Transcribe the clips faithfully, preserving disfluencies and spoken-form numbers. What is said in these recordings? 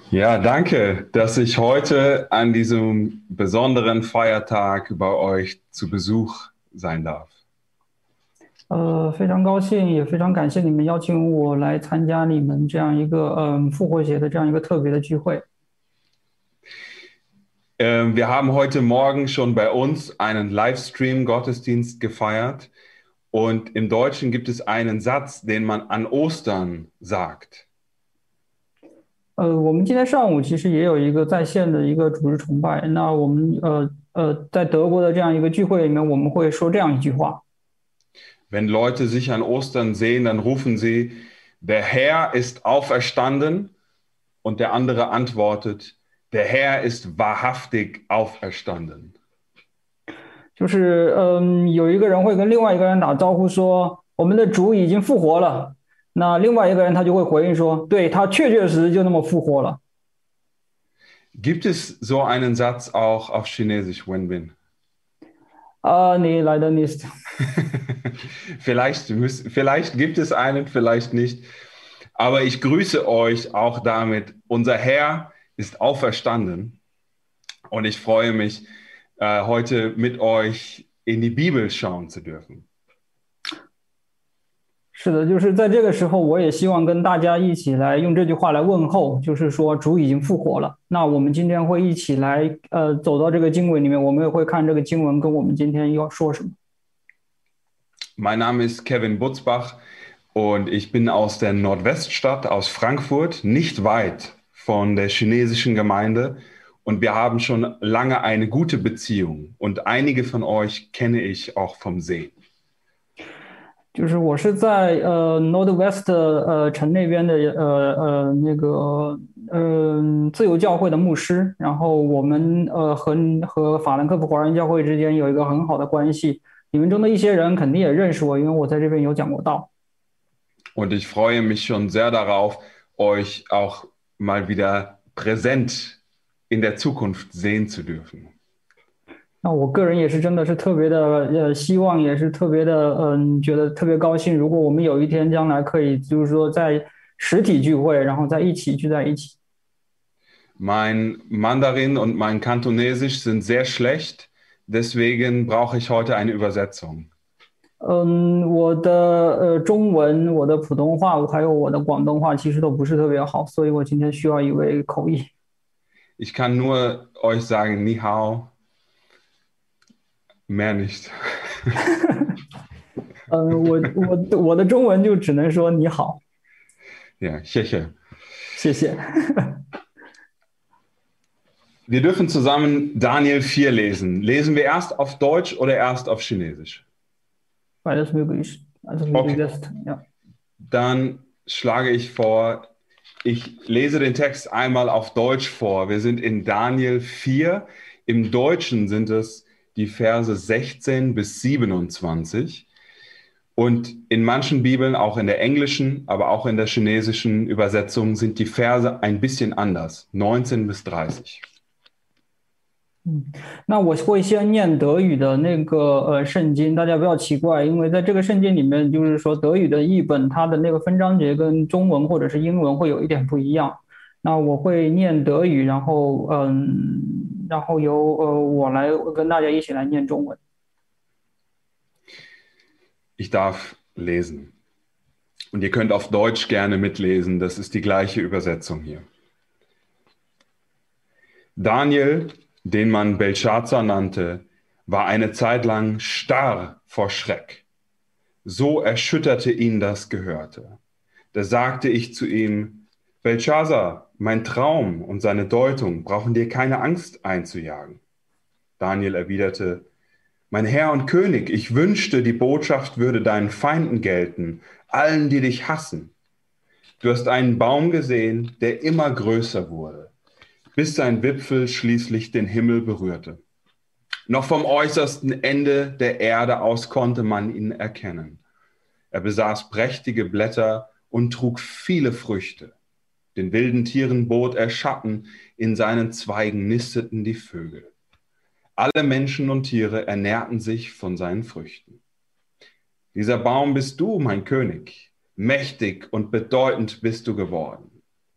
Ja, danke, dass ich heute an diesem besonderen Feiertag bei euch zu Besuch sein darf. 呃，非常高兴，也非常感谢你们邀请我来参加你们这样一个嗯复活节的这样一个特别的聚会。 Ähm, wir haben heute Morgen schon bei uns einen Livestream-Gottesdienst gefeiert und im Deutschen gibt es einen Satz, den man an Ostern sagt. 呃，我们今天上午其实也有一个在线的一个主日崇拜。那我们呃呃在德国的这样一个聚会里面，我们会说这样一句话： Wenn Leute sich an Ostern sehen, dann rufen sie, der Herr ist auferstanden und der andere antwortet, der Herr ist wahrhaftig auferstanden. 就是嗯有一个人会跟另外一个人打招呼说，我们的主已经复活了。那另外一个人他就会回应说，对，他确确实实就那么复活了。 Gibt es so einen Satz auch auf Chinesisch, Wenbin? 啊，你来的 Nist。 vielleicht, müß, vielleicht gibt es einen, vielleicht nicht. Aber ich grüße euch auch damit. Unser Herr ist auferstanden und ich freue mich, äh, heute mit euch in die Bibel schauen zu dürfen. 是的，就是在这个时候，我也希望跟大家一起来用这句话来问候，就是说主已经复活了。那我们今天会一起来，呃，走到这个经文里面，我们也会看这个经文跟我们今天要说什么。 Mein Name ist Kevin Butzbach und ich bin aus der Nordweststadt, aus Frankfurt, nicht weit von der chinesischen Gemeinde. Und wir haben schon lange eine gute Beziehung. Und einige von euch kenne ich auch vom Sehen. 就是我是在呃 Northwest 呃城那边的呃呃那个嗯、呃、自由教会的牧师，然后我们呃和和法兰克福华人教会之间有一个很好的关系。你们中的一些人肯定也认识我，因为我在这边有讲过道。 Und ich freue mich schon sehr darauf, euch auch mal wieder präsent in der Zukunft sehen zu dürfen. 那我个人也是真的是特别的呃，希望也是特别的嗯，觉得特别高兴。如果我们有一天将来可以，就是说在实体聚会，然后在一起聚在一起。 Mein Mandarin und mein Kantonesisch sind sehr schlecht, deswegen brauche ich heute eine Übersetzung. 嗯，我的呃中文、我的普通话还有我的广东话其实都不是特别好，所以我今天需要一位口译。 Ich kann nur euch sagen, Ni hao, mehr nicht. 嗯，我我我的中文就只能说你好， Ja, 谢谢。 谢谢。 Wir dürfen zusammen Daniel vier lesen. Lesen wir erst auf Deutsch oder erst auf Chinesisch? Beides möglich. Also wie Okay. du willst, ja. Dann schlage ich vor, ich lese den Text einmal auf Deutsch vor. Wir sind in Daniel vier. Im Deutschen sind es die Verse sechzehn bis siebenundzwanzig. Und in manchen Bibeln, auch in der englischen, aber auch in der chinesischen Übersetzung, sind die Verse ein bisschen anders, neunzehn bis dreißig. 嗯，那我会先念德语的那个呃圣经，大家不要奇怪，因为在这个圣经里面，就是说德语的译本它的那个分章节跟中文或者是英文会有一点不一样。那我会念德语，然后嗯，然后由呃我来跟大家一起来念中文。 Ich darf lesen. Und ihr könnt auf Deutsch gerne mitlesen, das ist die gleiche Übersetzung hier. Daniel, den man Belshazzar nannte, war eine Zeit lang starr vor Schreck. So erschütterte ihn das Gehörte. Da sagte ich zu ihm, Belshazzar, mein Traum und seine Deutung brauchen dir keine Angst einzujagen. Daniel erwiderte, mein Herr und König, ich wünschte, die Botschaft würde deinen Feinden gelten, allen, die dich hassen. Du hast einen Baum gesehen, der immer größer wurde, bis sein Wipfel schließlich den Himmel berührte. Noch vom äußersten Ende der Erde aus konnte man ihn erkennen. Er besaß prächtige Blätter und trug viele Früchte. Den wilden Tieren bot er Schatten, in seinen Zweigen nisteten die Vögel. Alle Menschen und Tiere ernährten sich von seinen Früchten. Dieser Baum bist du, mein König. Mächtig und bedeutend bist du geworden.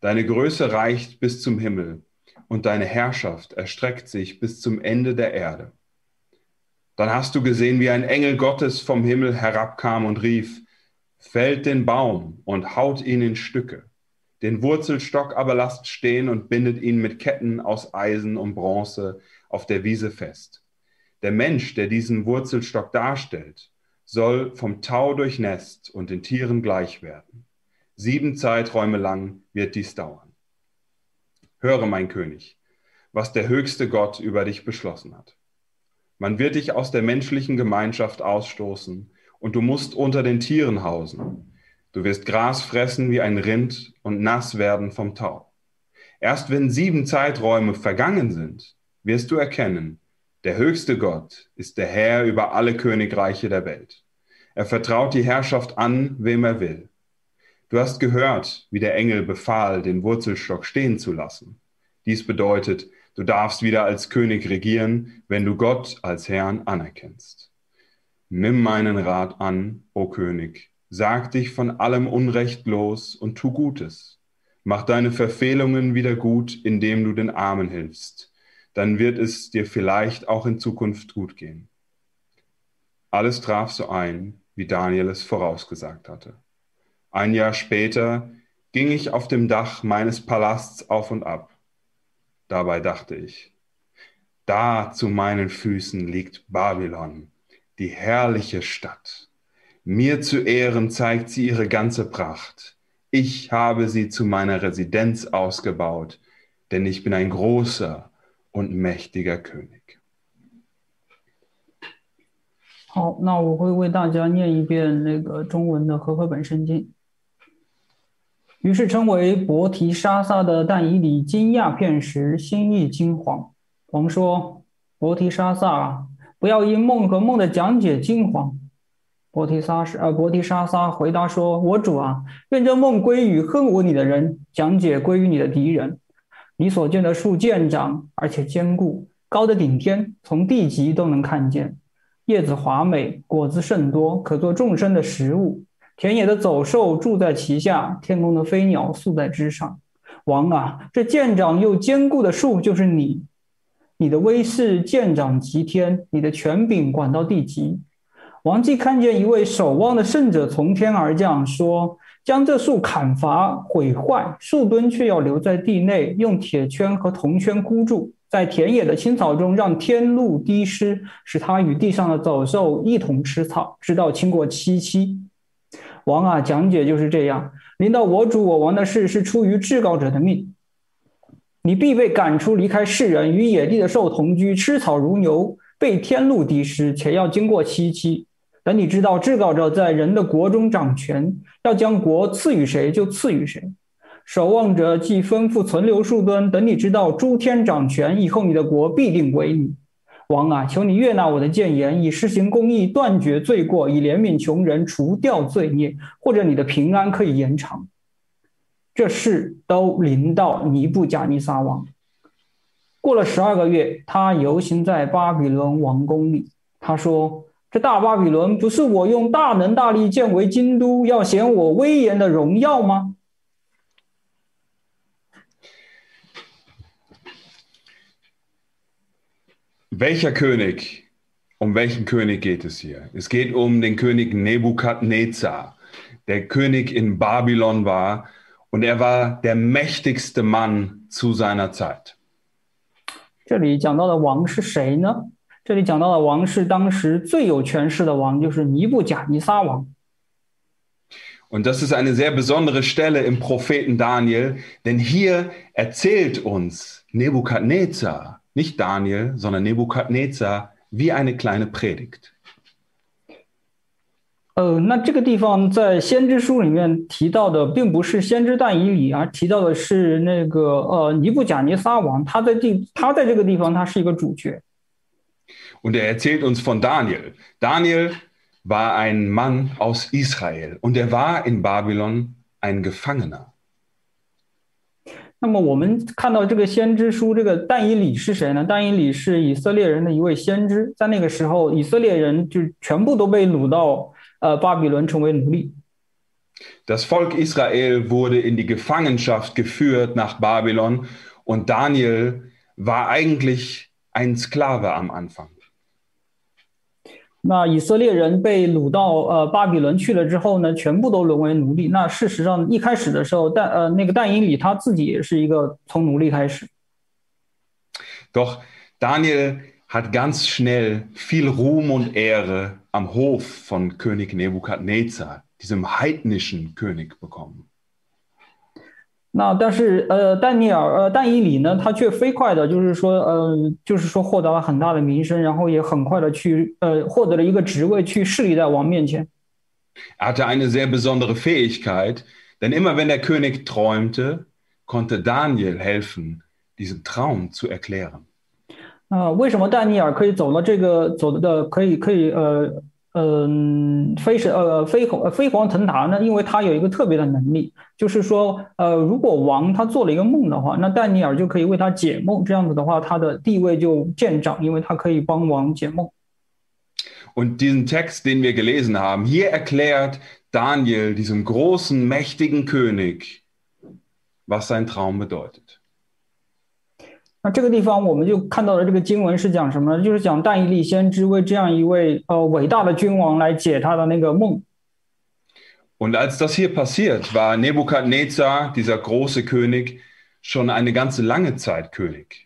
Deine Größe reicht bis zum Himmel und deine Herrschaft erstreckt sich bis zum Ende der Erde. Dann hast du gesehen, wie ein Engel Gottes vom Himmel herabkam und rief, fällt den Baum und haut ihn in Stücke. Den Wurzelstock aber lasst stehen und bindet ihn mit Ketten aus Eisen und Bronze auf der Wiese fest. Der Mensch, der diesen Wurzelstock darstellt, soll vom Tau durchnässt und den Tieren gleich werden. Sieben Zeiträume lang wird dies dauern. Höre, mein König, was der höchste Gott über dich beschlossen hat. Man wird dich aus der menschlichen Gemeinschaft ausstoßen und du musst unter den Tieren hausen. Du wirst Gras fressen wie ein Rind und nass werden vom Tau. Erst wenn sieben Zeiträume vergangen sind, wirst du erkennen, der höchste Gott ist der Herr über alle Königreiche der Welt. Er vertraut die Herrschaft an, wem er will. Du hast gehört, wie der Engel befahl, den Wurzelstock stehen zu lassen. Dies bedeutet, du darfst wieder als König regieren, wenn du Gott als Herrn anerkennst. Nimm meinen Rat an, o König, sag dich von allem Unrecht los und tu Gutes. Mach deine Verfehlungen wieder gut, indem du den Armen hilfst. Dann wird es dir vielleicht auch in Zukunft gut gehen. Alles traf so ein, wie Daniel es vorausgesagt hatte. Ein Jahr später ging ich auf dem Dach meines Palasts auf und ab. Dabei dachte ich, da zu meinen Füßen liegt Babylon, die herrliche Stadt. Mir zu Ehren zeigt sie ihre ganze Pracht. Ich habe sie zu meiner Residenz ausgebaut, denn ich bin ein großer und mächtiger König. 好，那我会为大家念一遍那个中文的和合本圣经。于是称为伯提沙撒的但以理惊讶片时，心意惊惶。王说：“伯提沙撒啊，不要因梦和梦的讲解惊惶。”伯提沙是呃伯提沙撒回答说：“我主啊，愿这梦归于恨恶你的人，讲解归于你的敌人。你所见的树健长，而且坚固，高的顶天，从地极都能看见。叶子华美，果子甚多，可做众生的食物。田野的走兽住在其下，天空的飞鸟宿在枝上。王啊，这健长又坚固的树就是你。你的威势健长极天，你的权柄管到地极。”王既看见一位守望的圣者从天而降，说：“将这树砍伐毁坏，树墩却要留在地内，用铁圈和铜圈箍住，在田野的青草中让天露滴湿，使它与地上的走兽一同吃草，直到经过七期。”王啊，讲解就是这样，临到我主我王的事是出于至高者的命。你必被赶出，离开世人，与野地的兽同居，吃草如牛，被天露滴湿，且要经过七期。等你知道至高者在人的国中掌权，要将国赐予谁就赐予谁。守望者既吩咐存留树墩，等你知道诸天掌权以后，你的国必定归你。王啊，求你悦纳我的谏言，以施行公义，断绝罪过，以怜悯穷人，除掉罪孽，或者你的平安可以延长。这事都临到尼布甲尼撒王。过了十二个月，他游行在巴比伦王宫里。他说：“这大巴比伦不是我用大能大力建为京都，要显我威严的荣耀吗？” Welcher König? Um welchen König geht es hier? Es geht um den König Nebukadnezar, der König in Babylon war, und er war der mächtigste Mann zu seiner Zeit. 这里讲到的王是谁呢？这里讲到的王是当时最有权势的王，就是尼布甲尼撒王。 Und das ist eine sehr besondere Stelle im Propheten Daniel, denn hier erzählt uns Nebukadnezar, nicht Daniel, sondern Nebukadnezar, wie eine kleine Predigt. 呃，那这个地方在先知书里面提到的，并不是先知但以理，而提到的是那个呃尼布甲尼撒王，他在地，他在这个地方他是一个主角。 Und er erzählt uns von Daniel. Daniel war ein Mann aus Israel und er war in Babylon ein Gefangener. 那么我们看到这个先知书，这个但以理是谁呢？但以理是以色列人的一位先知，在那个时候，以色列人就全部都被掳到呃巴比伦成为奴隶。 Das Volk Israel wurde in die Gefangenschaft geführt nach Babylon und Daniel war eigentlich ein Sklave am Anfang. 那以色列人被掳到呃巴比伦去了之后呢，全部都沦为奴隶。那事实上一开始的时候，但呃那个但以理他自己也是一个从奴隶开始。 Doch Daniel hat ganz schnell viel Ruhm und Ehre am Hof von König Nebukadnezar, diesem heidnischen König, bekommen. 那但是呃，但尼尔呃，但以理呢，他却飞快的，就是说呃，就是说获得了很大的名声，然后也很快的去呃获得了一个职位，去侍立在王面前。 Er hatte eine sehr besondere Fähigkeit, denn immer wenn der König träumte, konnte Daniel helfen, diesen Traum zu erklären. 啊、呃，为什么但尼尔可以走到这个走的可以可以呃嗯，飞是呃飞黄飞黄腾达呢，因为他有一个特别的能力，就是说，呃，如果王他做了一个梦的话，那但尼尔就可以为他解梦，这样子的话，他的地位就见长，因为他可以帮王解梦。 Und diesen Text, den wir gelesen haben, hier erklärt Daniel diesem großen, mächtigen König, was sein Traum bedeutet. 那这个地方我们就看到了这个经文是讲什么呢？就是讲但以理先知为这样一位呃伟大的君王来解他的那个梦。 Und als das hier passiert, war Nebukadnezar, dieser große König, schon eine ganze lange Zeit König.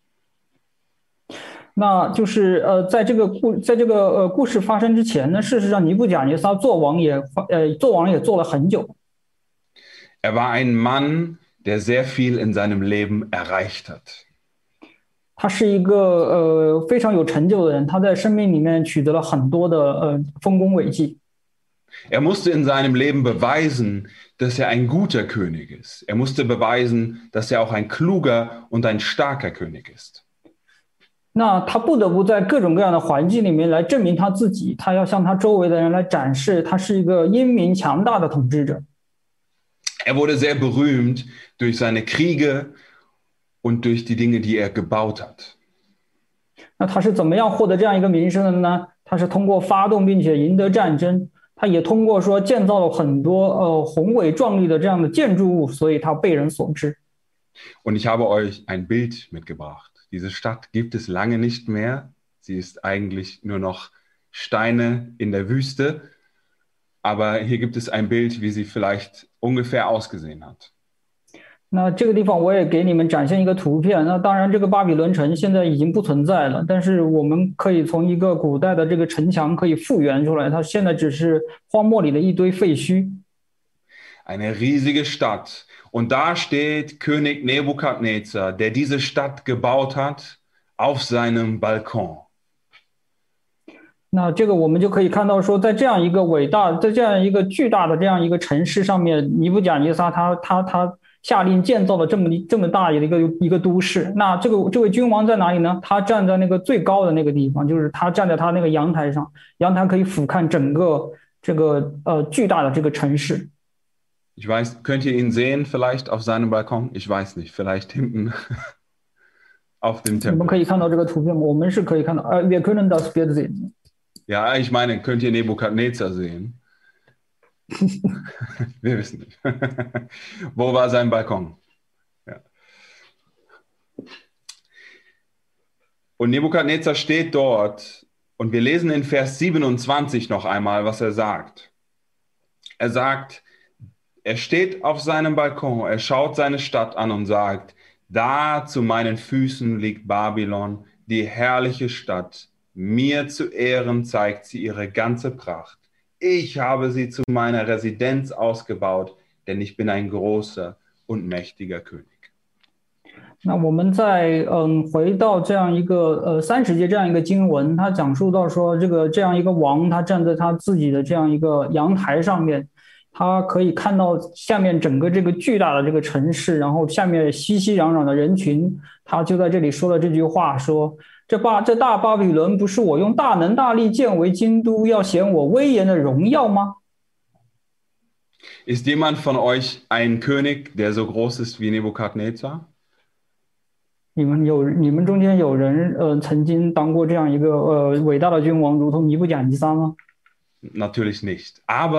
那就是呃，在这个故在这个呃故事发生之前呢，事实上尼布甲尼撒做王也呃做王也做了很久。 Er war ein Mann, der sehr viel in seinem Leben erreicht hat. 他是一个呃非常有成就的人，他在生命里面取得了很多的呃丰功伟绩。 Er musste in seinem Leben beweisen, dass er ein guter König ist. Er musste beweisen, dass er auch ein kluger und ein starker König ist. 那他不得不在各种各样的环境里面来证明他自己，他要向他周围的人来展示，他是一个英明强大的统治者。 Er wurde sehr berühmt durch seine Kriege und durch die Dinge, die er gebaut hat. 那他是怎么样获得这样一个名声的呢？他是通过发动并且赢得战争，他也通过说建造了很多呃宏伟壮丽的这样的建筑物，所以他被人所知。 Und ich habe euch ein Bild mitgebracht. Diese Stadt gibt es lange nicht mehr. Sie ist eigentlich nur noch Steine in der Wüste. Aber hier gibt es ein Bild, wie sie vielleicht ungefähr ausgesehen hat. 那这个地方我也给你们展现一个图片。那当然，这个巴比伦城现在已经不存在了，但是我们可以从一个古代的这个城墙可以复原出来，它现在只是荒漠里的一堆废墟。 Eine riesige Stadt. Und da steht König Nebukadnezar, der diese Stadt gebaut hat, auf seinem Balkon. 那这个我们就可以看到说，在这样一个伟大，在这样一个巨大的这样一个城市上面，尼布甲尼撒他他他下令建造了这么这么大的一个一个都市。那这个这位君王在哪里呢？他站在那个最高的那个地方，就是他站在他那个阳台上，阳台可以俯瞰整个这个呃巨大的这个城市。 Ich weiß, könnt ihr ihn sehen vielleicht auf seinem Balkon? Ich weiß nicht, vielleicht hinten auf dem Tempel. 我们可以看到这个图片吗？我们是可以看到，呃，wir können das Bild sehen. Ja, ich meine, könnt ihr Nebukadnezar sehen? Wir wissen nicht. Wo war sein Balkon? Ja. Und Nebukadnezar steht dort und wir lesen in Vers siebenundzwanzig noch einmal, was er sagt. Er sagt, er steht auf seinem Balkon, er schaut seine Stadt an und sagt, da zu meinen Füßen liegt Babylon, die herrliche Stadt. Mir zu Ehren zeigt sie ihre ganze Pracht. Ich habe sie zu meiner Residenz ausgebaut, denn ich bin ein großer und mächtiger König. 那我们再嗯回到这样一个呃三十节这样一个经文，他讲述到说，这个这样一个王，他站在他自己的这样一个阳台上面，他可以看到下面整个这个巨大的这个城市，然后下面熙熙攘攘的人群，他就在这里说了这句话，说这巴这大巴比伦不是我用大能大力建为京都，要显我威严的荣耀吗？ Ist jemand von euch ein König, der so groß ist wie Nebukadnezar? 你们有你们中间有人呃曾经当过这样一个呃伟大的君王，如同尼布甲尼撒吗？ Natürlich nicht. Aber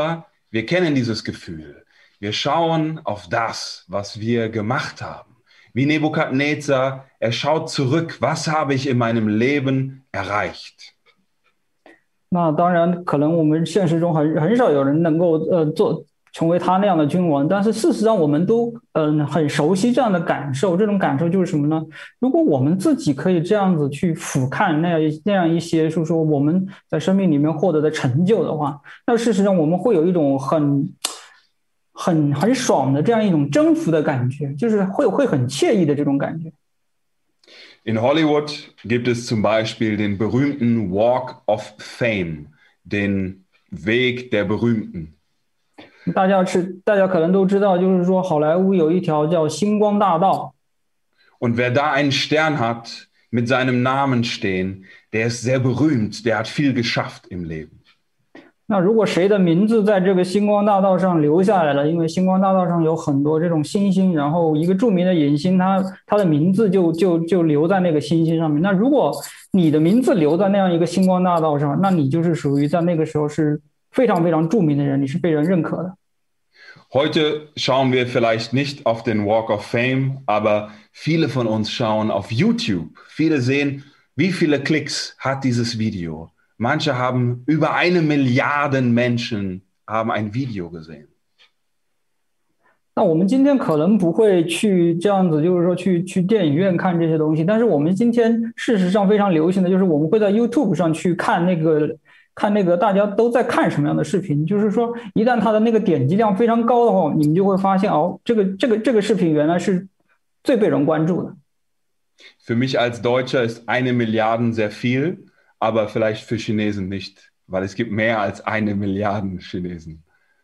Wir kennen dieses Gefühl. Wir schauen auf das, was wir gemacht haben. Wie Nebukadnezar, er schaut zurück, was habe ich in meinem Leben erreicht. 那当然，可能我们现实中很很少有人能够呃做成为他那样的君王，但是事实上，我们都嗯、呃、很熟悉这样的感受。这种感受就是什么呢？如果我们自己可以这样子去俯瞰那样那样一些，就是说我们在生命里面获得的成就的话，那事实上我们会有一种很很很爽的这样一种征服的感觉，就是会会很惬意的这种感觉。 In Hollywood gibt es zum Beispiel den berühmten Walk of Fame, den Weg der Berühmten. 大家是大家可能都知道，就是说好莱坞有一条叫星光大道。 Und wer da einen Stern hat, mit seinem Namen stehen, der ist sehr berühmt, der hat viel geschafft im Leben. 那如果谁的名字在这个星光大道上留下来了，因为星光大道上有很多这种星星，然后一个著名的影星，他他的名字就就就留在那个星星上面。那如果你的名字留在那样一个星光大道上，那你就是属于在那个时候是非常非常著名的人，你是被人认可的。 Heute schauen wir vielleicht nicht auf den Walk of Fame, aber viele von uns schauen auf YouTube. Viele sehen, wie viele Klicks hat dieses Video. Manche haben über eine Milliarde Menschen haben ein Video gesehen. 那我们今天可能不会去这样子，就是说去去电影院看这些东西，但是我们今天事实上非常流行的就是我们会在 YouTube 上去看那个看那个大家都在看什么样的视频。就是说，一旦它的那个点击量非常高的话，你们就会发现哦，这个这个这个视频原来是最被人关注的。 Für mich als Deutscher ist eine Milliarde sehr viel, aber vielleicht für Chinesen nicht, weil es gibt mehr als eine Milliarde Chinesen.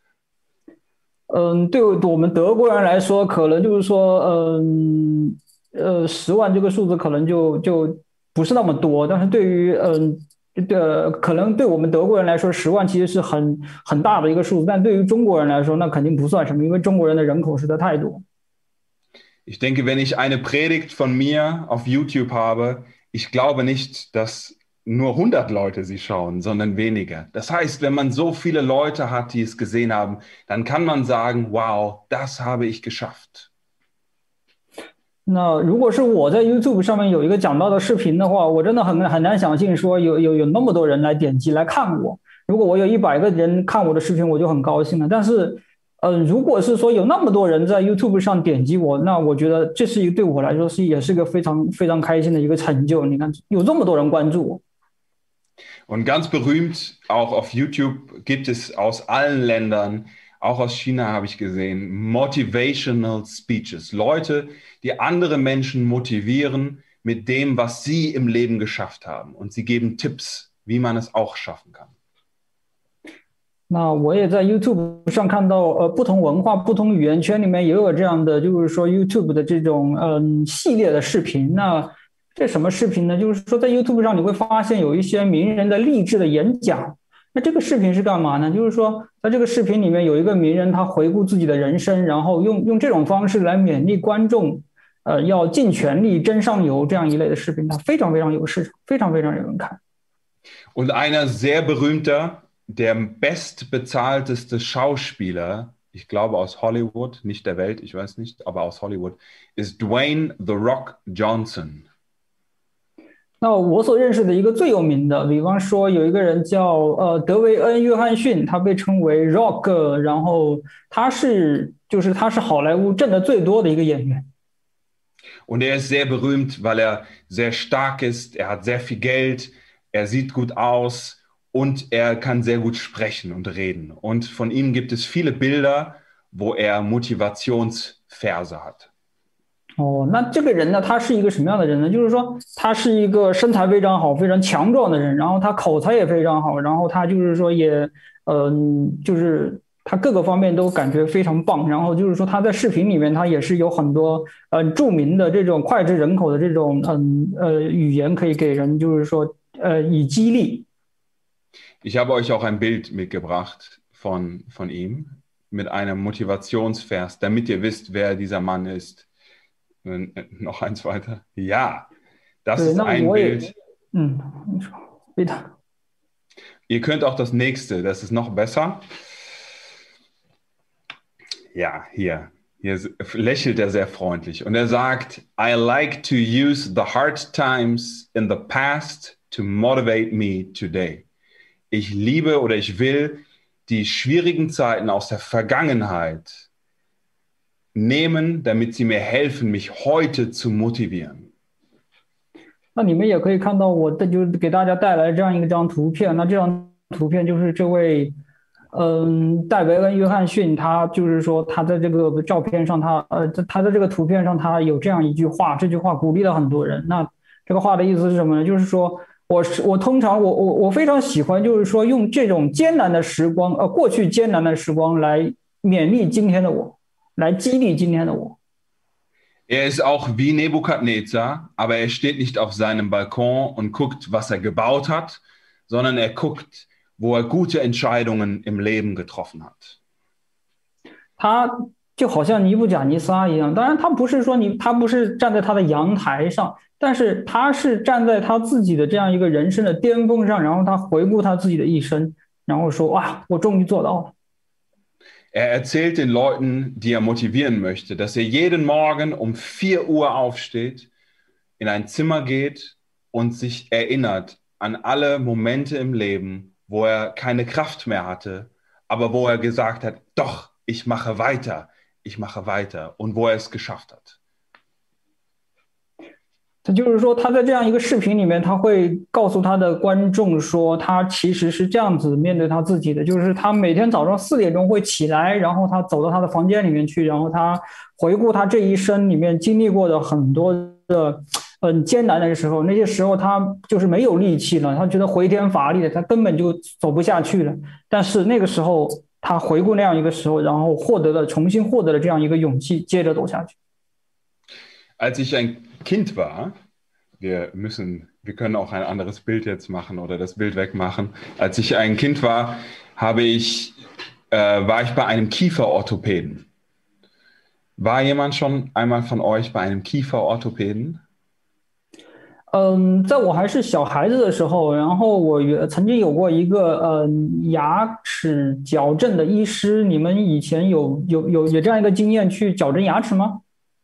嗯，对我们德国人来说，可能就是说，嗯呃，十万这个数字可能就就不是那么多，但是对于嗯的可能对我们德国人来说，十万其实是很很大的一个数字，但对于中国人来说，那肯定不算什么，因为中国人的人口实在太多。 Ich denke, wenn ich eine Predigt von mir auf YouTube habe, ich glaube nicht, dass nur hundert Leute sie schauen, sondern weniger. Das heißt, wenn man so viele Leute hat, die es gesehen haben, dann kann man sagen, wow, das habe ich geschafft. 那如果是我在 YouTube 上面有一个讲到的视频的话，我真的很很难相信说有有有那么多人来点击来看我。如果我有一百个人看我的视频，我就很高兴了。但是，呃，如果是说有那么多人在 YouTube 上点击我，那我觉得这是一个对我来说是也是个非常非常开心的一个成就。你看，有这么多人关注我。 Und ganz berühmt, auch auf YouTube gibt es aus allen Ländern, auch aus China habe ich gesehen, Motivational Speeches. Leute, die andere Menschen motivieren mit dem, was sie im Leben geschafft haben. Und sie geben Tipps, wie man es auch schaffen kann. 那我也在 YouTube 上看到，呃，不同文化、不同语言圈里面也有这样的，就是说 YouTube 的这种嗯系列的视频。那这什么视频呢？就是说在 YouTube 上你会发现有一些名人的励志的演讲。那这个视频是干嘛呢？就是说在这个视频里面有一个名人，他回顾自己的人生，然后用用这种方式来勉励观众，呃，要尽全力争上游这样一类的视频，它非常非常有市场，非常非常有人看。 Und einer sehr berühmter, der bestbezahlteste Schauspieler, ich glaube aus Hollywood, nicht der Welt, ich weiß nicht, aber aus Hollywood, ist Dwayne The Rock Johnson. 那我所认识的一个最有名的，比方说有一个人叫呃德维恩·约翰逊，他被称为 Rock， 然后他是就是他是好莱坞挣得最多的一个演员。 Und er ist sehr berühmt, weil er sehr stark ist, er hat sehr viel Geld, er sieht gut aus und er kann sehr gut sprechen und reden. Und von ihm gibt es viele Bilder, wo er Motivationsverse hat. 哦，那这个人呢，他是一个什么样的人呢？就是说，他是一个身材非常好、非常强壮的人，然后他口才也非常好，然后他就是说也，嗯、呃，就是他各个方面都感觉非常棒。然后就是说他在视频里面，他也是有很多呃著名的这种脍炙人口的这种嗯呃语言可以给人，就是说呃以激励。 Ich habe euch auch ein Bild mitgebracht von, von ihm mit einem Motivationsvers, damit ihr wisst, wer dieser Mann ist. Noch eins weiter. Ja, das ist ein Bild. Ihr könnt auch das nächste, das ist noch besser. Ja, hier. Hier lächelt er sehr freundlich und er sagt, I like to use the hard times in the past to motivate me today. Ich liebe oder ich will die schwierigen Zeiten aus der Vergangenheit nehmen, damit sie mir helfen, mich heute zu motivieren. 那你们也可以看到我的就给大家带来这样一张图片，那这张图片就是这位嗯，戴维恩·约翰逊，他就是说，他在这个照片上他，呃，他在这个图片上，他有这样一句话，这句话鼓励了很多人。那这个话的意思是什么呢？就是说，我是我通常我我我非常喜欢，就是说用这种艰难的时光，呃，过去艰难的时光来勉励今天的我，来激励今天的我。 Er ist auch wie Nebukadnezar, aber er steht nicht auf seinem Balkon und guckt, was er gebaut hat, sondern er guckt, wo er gute Entscheidungen im Leben getroffen hat. 他就好像尼布甲尼撒一样，当然他不是说你，他不是站在他的阳台上，但是他是站在他自己的这样一个人生的巅峰上，然后他回顾他自己的一生，然后说：“哇，我终于做到了。” Er erzählt den Leuten, die er motivieren möchte, dass er jeden Morgen um vier Uhr aufsteht, in ein Zimmer geht und sich erinnert an alle Momente im Leben, wo er keine Kraft mehr hatte, aber wo er gesagt hat, doch, ich mache weiter, ich mache weiter und wo er es geschafft hat. 他就是说，他在这样一个视频里面，他会告诉他的观众说，他其实是这样子面对他自己的，就是他每天早上四点钟会起来，然后他走到他的房间里面去，然后他回顾他这一生里面经历过的很多的很艰难的时候，那些时候他就是没有力气了，他觉得回天乏力了，他根本就走不下去了。但是那个时候，他回顾那样一个时候，然后获得了重新获得了这样一个勇气，接着走下去。 Als ich ein Kind war, wir müssen, wir können auch ein anderes Bild jetzt machen oder das Bild wegmachen. Als ich ein Kind war, habe ich, äh, war ich bei einem Kieferorthopäden. War jemand schon einmal von euch bei einem Kieferorthopäden? 嗯，在我还是小孩子的时候，然后我也曾经有过一个呃牙齿矫正的医师。你们以前有有有有这样一个经验去矫正牙齿吗？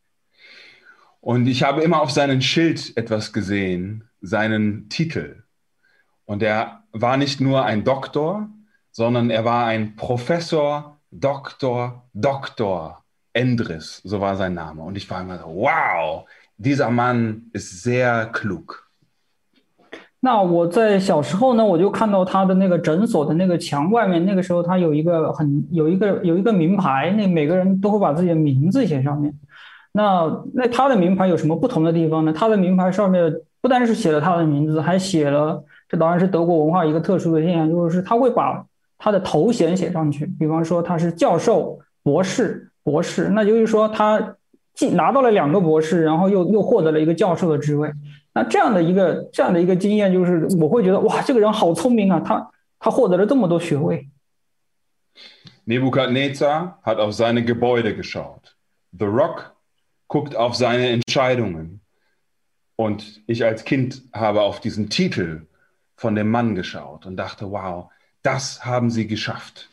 Und ich habe immer auf seinen Schild etwas gesehen, seinen Titel. Und er war nicht nur ein Doktor, sondern er war ein Professor, Doktor, Doktor Endres, so war sein Name. Und ich war immer so, wow, dieser Mann ist sehr klug. 那我在小时候呢，我就看到他的那个诊所的那个墙外面，那个时候他有一个很有一个有一个名牌，那每个人都会把自己的名字写上面。那那他的名牌有什么不同的地方呢？他的名牌上面不单是写了他的名字，还写了，这当然是德国文化一个特殊的现象，就是他会把他的头衔写上去，比方说他是教授、博士、博士，那就是说他既拿到了两个博士，然后又又获得了一个教授的职位。那这样的一个这样的一个经验，就是我会觉得哇，这个人好聪明啊，他他获得了这么多学位。 Nebukadnezar hat auf seine Gebäude geschaut. The Rock guckt auf seine Entscheidungen. Und ich als Kind habe auf diesen Titel von dem Mann geschaut und dachte, wow, das haben sie geschafft.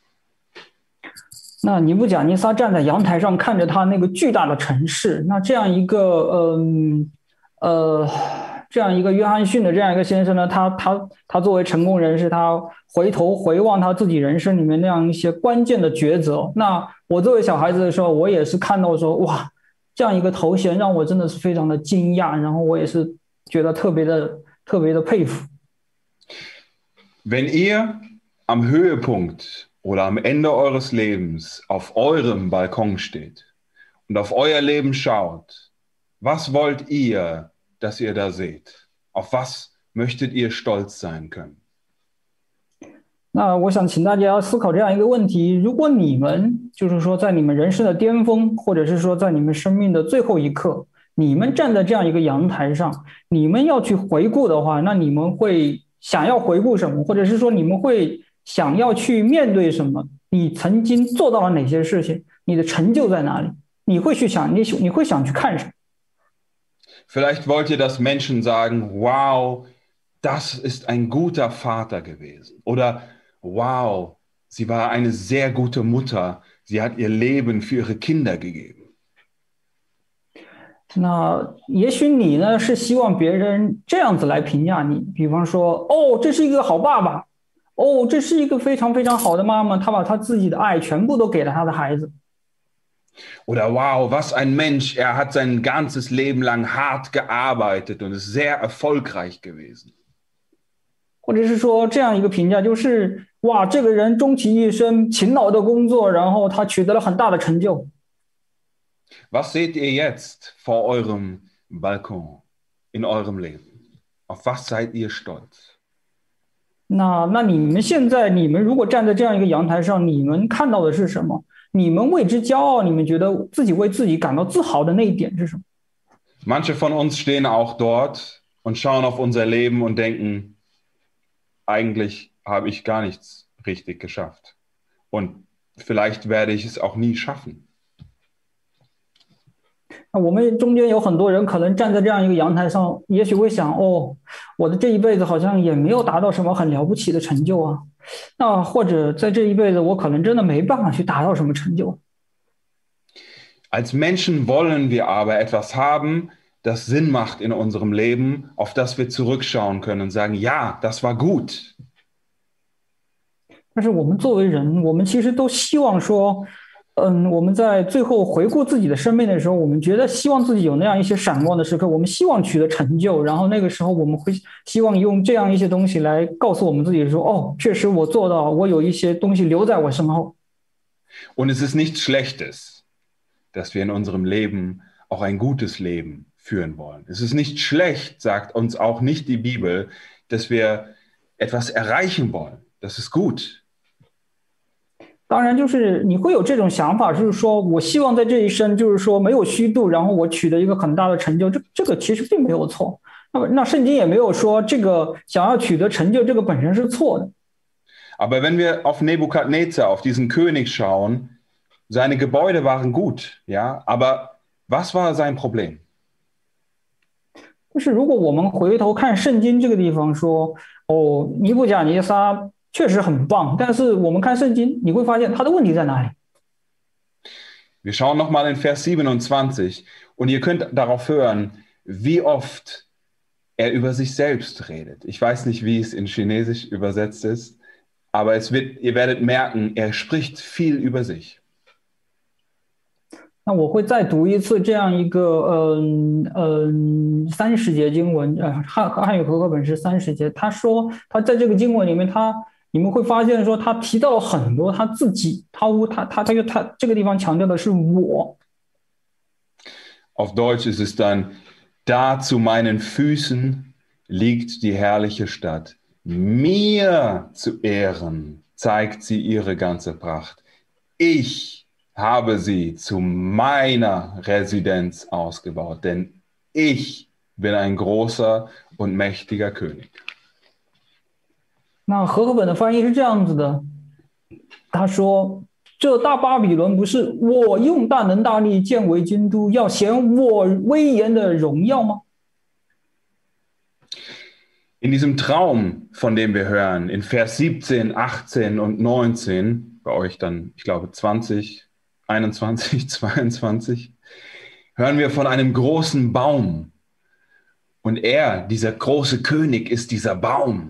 那尼布甲尼撒站在阳台上看着他那个巨大的城市，那这样一个嗯 呃, 呃，这样一个约翰逊的这样一个先生呢，他他他作为成功人士，他回头回望他自己人生里面那样一些关键的抉择。那我作为小孩子的时候，我也是看到说，哇，这样一个头衔让我真的是非常的惊讶，然后我也是觉得特别的特别的佩服。 Wenn ihr am Höhepunkt oder am Ende eures Lebens auf eurem Balkon steht und auf euer Leben schaut, was wollt ihr, dass ihr da seht? Auf was möchtet ihr stolz sein können? 那我想请大家思考这样一个问题：如果你们就是说在你们人生的巅峰，或者是说在你们生命的最后一刻，你们站在这样一个阳台上，你们要去回顾的话，那你们会想要回顾什么？或者是说你们会想要去面对什么？你曾经做到了哪些事情？你的成就在哪里？你会去想，你你会想去看什么？ Vielleicht wollt ihr, dass Menschen sagen, wow, das ist ein guter Vater gewesen. Oder wow, sie war eine sehr gute Mutter Sie hat ihr Leben für ihre Kinder gegeben. 那也许你呢是希望别人这样子来评价你，比方说，哦，这是一个好爸爸，哦，这是一个非常非常好的妈妈，她把她自己的爱全部都给了她的孩子。 Oder wow, was ein Mensch, er hat sein ganzes Leben lang hart gearbeitet und ist sehr erfolgreich gewesen. 或者是说这样一个评价，就是哇，这个人终其一生勤劳的工作，然后他取得了很大的成就。 Was seht ihr jetzt vor eurem Balkon in eurem Leben? Auf was seid ihr stolz? 那那你们现在，你们如果站在这样一个阳台上，你们看到的是什么？你们为之骄傲，你们觉得自己为自己感到自豪的那一点是什么？ Manche von uns stehen auch dort und schauen auf unser Leben und denken, eigentlich habe ich gar nichts richtig geschafft. Und vielleicht werde ich es auch nie schaffen. 那我们中间有很多人可能站在这样一个阳台上，也许会想，哦，我的这一辈子好像也没有达到什么很了不起的成就啊。那或者在这一辈子，我可能真的没办法去达到什么成就。 Als Menschen wollen wir aber etwas haben, das Sinn macht in unserem Leben, auf das wir zurückschauen können und sagen, ja, das war gut. 但是我们作为人，我们其实都希望说，嗯，我们在最后回顾自己的生命的时候，我们觉得希望自己有那样一些闪光的时刻，我们希望取得成就，然后那个时候我们会希望用这样一些东西来告诉我们自己说，哦，确实我做到，我有一些东西留在我身后。 Und es ist nichts Schlechtes, dass wir in unserem Leben auch ein gutes Leben führen wollen. Es ist nicht schlecht, sagt uns auch nicht die Bibel, dass wir etwas erreichen wollen. Das ist gut. 当然，就是你会有这种想法，就是说我希望在这一生，就是说没有虚度，然后我取得一个很大的成就，这这个其实并没有错。那么，那圣经也没有说这个想要取得成就，这个本身是错的。 Aber wenn wir auf Nebukadnezar, auf diesen König schauen, seine Gebäude waren gut, ja, aber was war sein Problem? 就是如果我们回头看圣经这个地方说，哦，尼布甲尼撒确实很棒，但是我们看圣经，你会发现他的问题在哪里？ Wir schauen nochmal in Vers siebenundzwanzig und ihr könnt darauf hören, wie oft er über sich selbst redet. Ich weiß nicht, wie es in Chinesisch übersetzt ist, aber es wird, ihr werdet merken, er spricht viel über sich. 那我会再读一次这样一个，嗯嗯，三十节经文，呃，汉汉语和合本是三十节。他说，他在这个经文里面，他你们会发现说，他提到了很多他自己，他他他他他这个地方强调的是我。 Auf Deutsch ist es dann, da zu meinen Füßen liegt die herrliche Stadt. Mir zu Ehren zeigt sie ihre ganze Pracht. Ich habe sie zu meiner Residenz ausgebaut, denn ich bin ein großer und mächtiger König. 那和合本的翻译是这样子的，他说：“这大巴比伦不是我用大能大力建为京都，要显我威严的荣耀吗？” In diesem Traum, von dem wir hören, in Vers siebzehn, achtzehn und neunzehn, bei euch dann, ich glaube, zwanzig, einundzwanzig, zweiundzwanzig, hören wir von einem großen Baum. Und er, dieser große König, ist dieser Baum.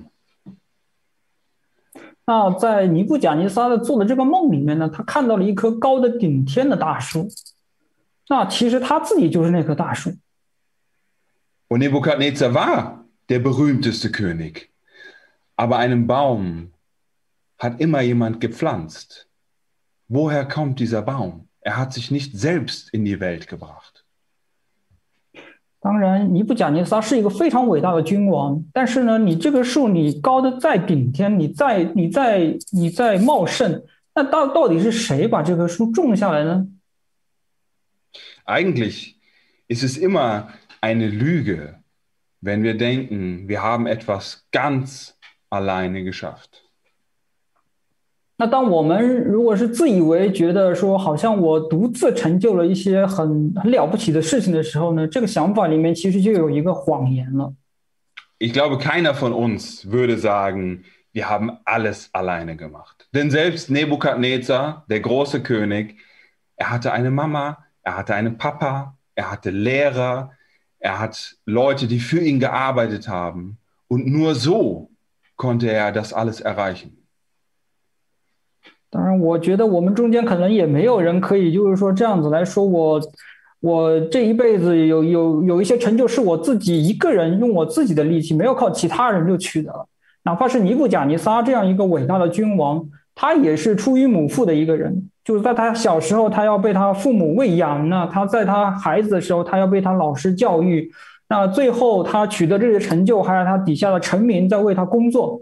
那在尼布甲尼撒的做的这个梦里面呢，他看到了一棵高的顶天的大树。那其实他自己就是那棵大树。 Und Nebukadnezar war der berühmteste König. Aber einen Baum hat immer jemand gepflanzt. Woher kommt dieser Baum? Er hat sich nicht selbst in die Welt gebracht. 当然，尼布甲尼撒是一个非常伟大的君王，但是呢，你这个树你高的再顶天，你再你再你再茂盛，那到到底是谁把这棵树种下来呢？ Eigentlich ist es immer eine Lüge, wenn wir denken, wir haben etwas ganz alleine geschafft. 那当我们如果是自以为觉得说好像我独自成就了一些很很了不起的事情的时候呢，这个想法里面其实就有一个谎言了。 Ich glaube, keiner von uns würde sagen, wir haben alles alleine gemacht. Denn selbst Nebukadnezar, der große König, er hatte eine Mama, er hatte einen Papa, er hatte Lehrer, er hat Leute, die für ihn gearbeitet haben. Und nur so konnte er das alles erreichen. 当然，我觉得我们中间可能也没有人可以，就是说这样子来说我，我这一辈子有有有一些成就是我自己一个人用我自己的力气，没有靠其他人就取得了。哪怕是尼布甲尼撒这样一个伟大的君王，他也是出于母父的一个人，就是在他小时候，他要被他父母喂养，那他在他孩子的时候，他要被他老师教育，那最后他取得这些成就，还有他底下的臣民在为他工作。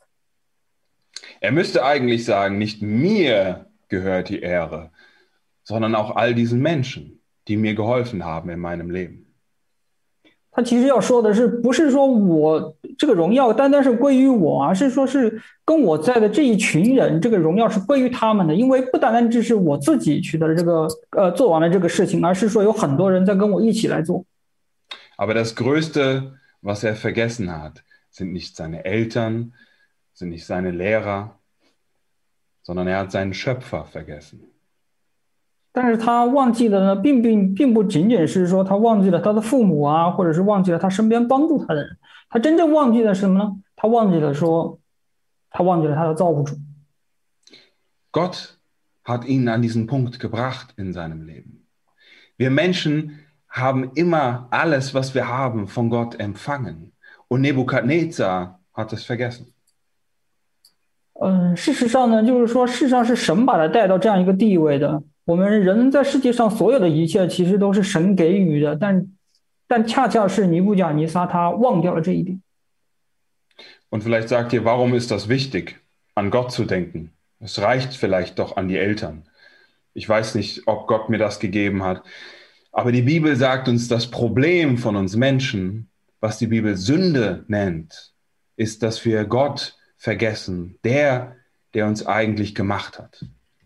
Er müsste eigentlich sagen, nicht mir gehört die Ehre, sondern auch all diesen Menschen, die mir geholfen haben in meinem Leben. 他其实要说的是，不是说我这个荣耀单单是归于我，而是说是跟我在的这一群人，这个荣耀是归于他们的。因为不单单只是我自己取得了这个呃做完了这个事情，而是说有很多人在跟我一起来做。 Aber das Größte, was er vergessen hat, sind nicht seine Eltern, sind nicht seine Lehrer, sondern er hat seinen Schöpfer vergessen. 但是他忘记了呢，并并并不仅仅是说他忘记了他的父母啊，或者是忘记了他身边帮助他的人，他真正忘记了什么呢？他忘记了说，他忘记了他的造物主。 Gott hat ihn an diesen Punkt gebracht in seinem Leben. Wir Menschen haben immer alles, was wir haben, von Gott empfangen. Und Nebukadnezar hat es vergessen. 嗯，事实上呢，就是说，事实上是神把他带到这样一个地位的。我们人在世界上所有的一切，其实都是神给予的，但但恰恰是尼布甲尼撒他忘掉了这一点。 Und vielleicht sagt ihr, warum ist das wichtig, an Gott zu denken? Es reicht vielleicht doch an die Eltern. Ich weiß nicht, ob Gott mir das gegeben hat. Aber die Bibel sagt uns, das Problem von uns Menschen, was die Bibel Sünde nennt, ist, dass wir Gott vergessen, der, der uns eigentlich gemacht hat.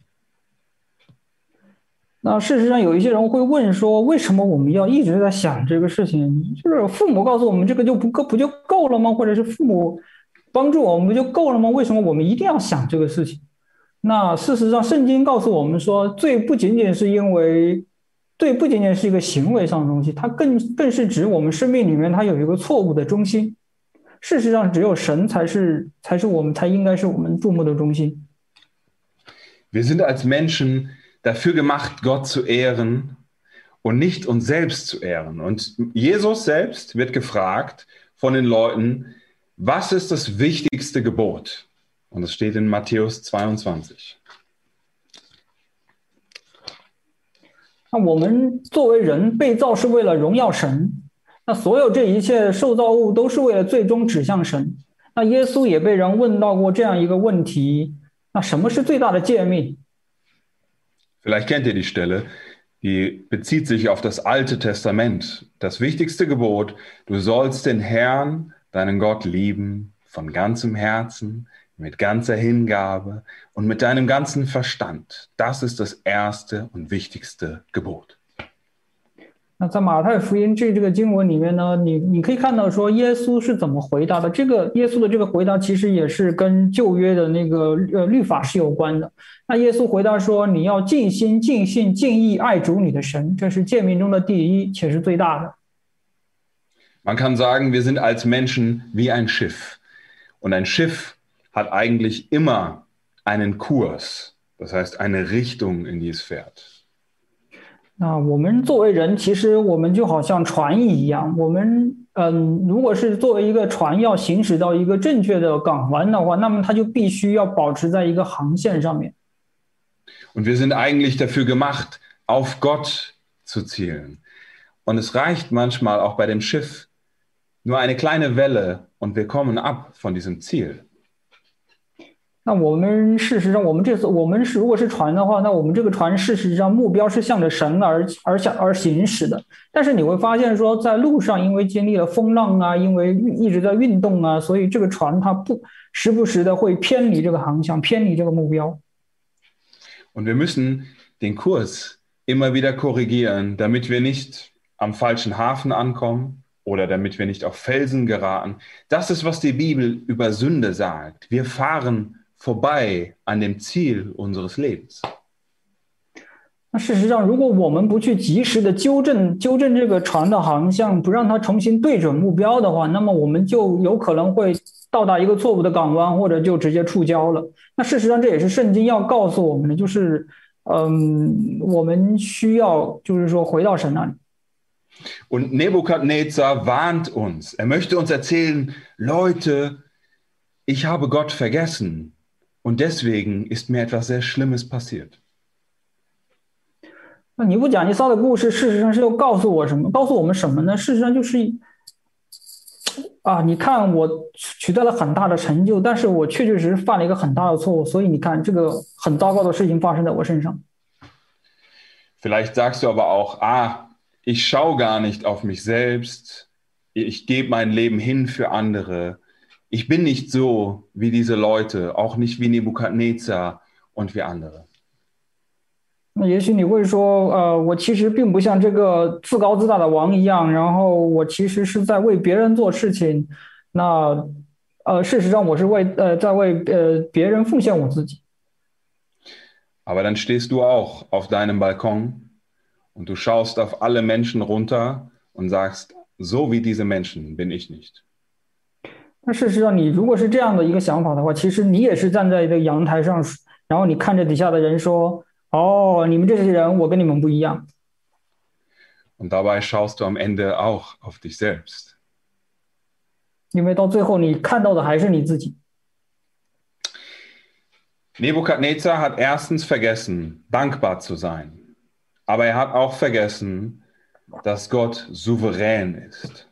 那事实上，有一些人会问说，为什么我们要一直在想这个事情？就是父母告诉我们这个就不够，不就够了吗？或者是父母帮助我们不就够了吗？为什么我们一定要想这个事情？那事实上，圣经告诉我们说，罪不仅仅是因为罪不仅仅是一个行为上的东西，它更更是指我们生命里面它有一个错误的中心。事实上，只有神才是才是我们才应该是我们注目的中心。 Wir sind als Menschen dafür gemacht, Gott zu ehren und nicht uns selbst zu ehren. Und Jesus selbst wird gefragt von den Leuten, was ist das wichtigste Gebot? Und das steht in Matthäus zweiundzwanzig. 那我们作为人被造是为了荣耀神，那所有这一切受造物都是为了最终指向神。那耶稣也被人问到过这样一个问题：那什么是最大的诫命？ Vielleicht kennt ihr die Stelle, die bezieht sich auf das Alte Testament. Das wichtigste Gebot, du sollst den Herrn, deinen Gott lieben, von ganzem Herzen, mit ganzer Hingabe und mit deinem ganzen Verstand. Das ist das erste und wichtigste Gebot. 那在马太福音这这个经文里面呢，你你可以看到说耶稣是怎么回答的。这个耶稣的这个回答其实也是跟旧约的那个呃律法是有关的。那耶稣回答说：“你要尽心、尽性、尽意爱主你的神，这是诫命中的第一，且是最大的。” Man kann sagen, wir sind als Menschen wie ein Schiff. Und ein Schiff hat eigentlich immer einen Kurs, das heißt eine Richtung, in die es fährt. 那我们作为人，其实我们就好像船一样。我们嗯，如果是作为一个船要行驶到一个正确的港湾的话，那么它就必须要保持在一个航线上面。 Und wir sind eigentlich dafür gemacht, auf Gott zu zielen. Und es reicht manchmal auch bei dem Schiff nur eine kleine Welle und wir kommen ab von diesem Ziel. 那我们事实上，我们这次我们是如果是船的话，那我们这个船事实上目标是向着神而而向而行驶的。但是你会发现说，在路上因为经历了风浪啊，因为一直在运动啊，所以这个船它不时不时的会偏离这个航向，偏离这个目标。 Und wir müssen den Kurs immer wieder korrigieren, damit wir nicht am falschen Hafen ankommen oder damit wir nicht auf Felsen geraten. Das ist, was die Bibel über Sünde sagt. Wir fahren vorbei an dem Ziel unseres Lebens. 那事实上，如果我们不去及时的纠正纠正这个船的航向，不让它重新对准目标的话，那么我们就有可能会到达一个错误的港湾，或者就直接触礁了。那事实上，这也是圣经要告诉我们的，就是，嗯，我们需要就是说回到神那里。 Und Nebukadnezar warnt uns. Er möchte uns erzählen, Leute, ich habe Gott vergessen und deswegen ist mir etwas sehr Schlimmes passiert. 那尼布甲尼撒的故事，事实上是要告诉我什么？告诉我们什么呢？事实上就是啊，你看我取得了很大的成就，但是我确确实实犯了一个很大的错误，所以你看这个很糟糕的事情发生在我身上。 Vielleicht sagst du aber auch, ah, ich schaue gar nicht auf mich selbst, ich gebe mein Leben hin für andere. Ich bin nicht so wie diese Leute, auch nicht wie Nebukadnezar und wie andere. 那也许你会说，呃，我其实并不像这个自高自大的王一样，然后我其实是在为别人做事情。那，呃，事实上我是为呃在为呃别人奉献我自己。 Aber dann stehst du auch auf deinem Balkon und du schaust auf alle Menschen runter und sagst, so wie diese Menschen bin ich nicht. 那事实上，你如果是这样的一个想法的话，其实你也是站在一个阳台上，然后你看着底下的人说。哦，你们这些人，我跟你们不一样。 Und dabei schaust du am Ende auch auf dich selbst. 因为到最后你看到的还是你自己。 Nebukadnezar hat erstens vergessen, dankbar zu sein. Aber er hat auch vergessen, dass Gott souverän ist.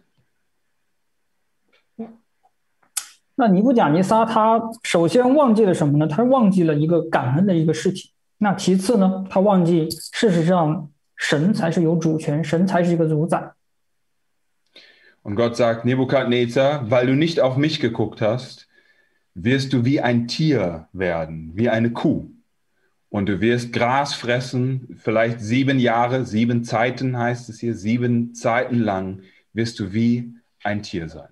那尼布甲尼撒他首先忘记了什么呢？他忘记了一个感恩的一个事情。那其次呢，他忘记事实上神才是有主权，神才是一个主宰。 Und Gott sagt, Nebukadnezar, weil du nicht auf mich geguckt hast, wirst du wie ein Tier werden, wie eine Kuh. Und du wirst Gras fressen, vielleicht sieben Jahre, sieben Zeiten heißt es hier, sieben Zeiten lang wirst du wie ein Tier sein.